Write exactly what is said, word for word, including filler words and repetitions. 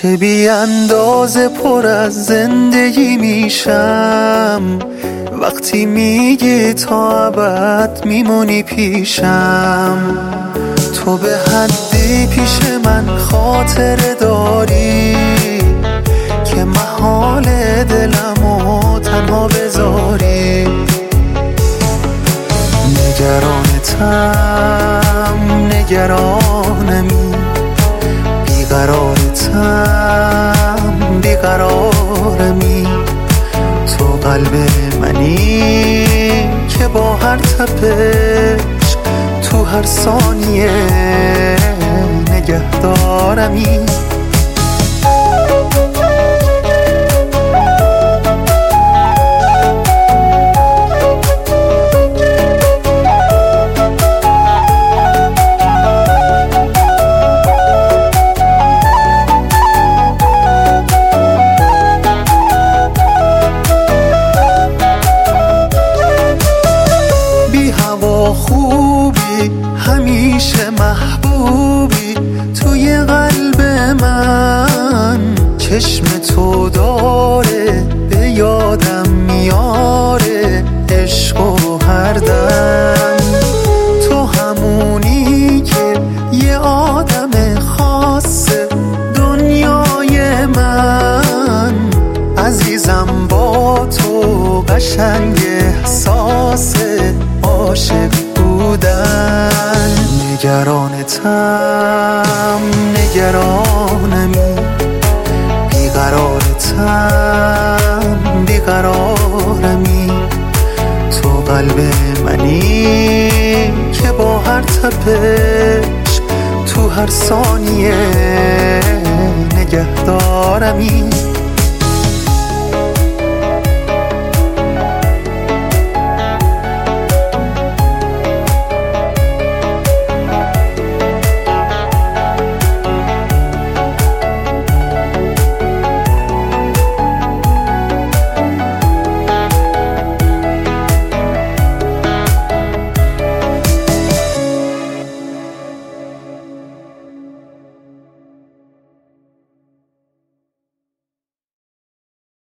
چه بی اندازه پر از زندگی میشم وقتی میگی تا ابد میمونی پیشم. تو به حدی پیش من خاطره داری که محال دلمو تنها بذاری. نگرانتم نگرانمی، بیقرارتم بیقرارمی. تو قلب منی که با هر تپش تو هر ثانیه نگهدارمی. خوبی همیشه محبوبی توی قلب من، چشم تو داره به یادم میاره عشق و هر دم. تو همونی که یه آدم خاصه دنیای من، عزیزم با تو قشنگ احساس عاشق بودن. نگرانتم نگرانمی، بیقرارتم بیقرارمی. تو قلب منی که با هر تپش تو هر ثانیه نگهدارمی.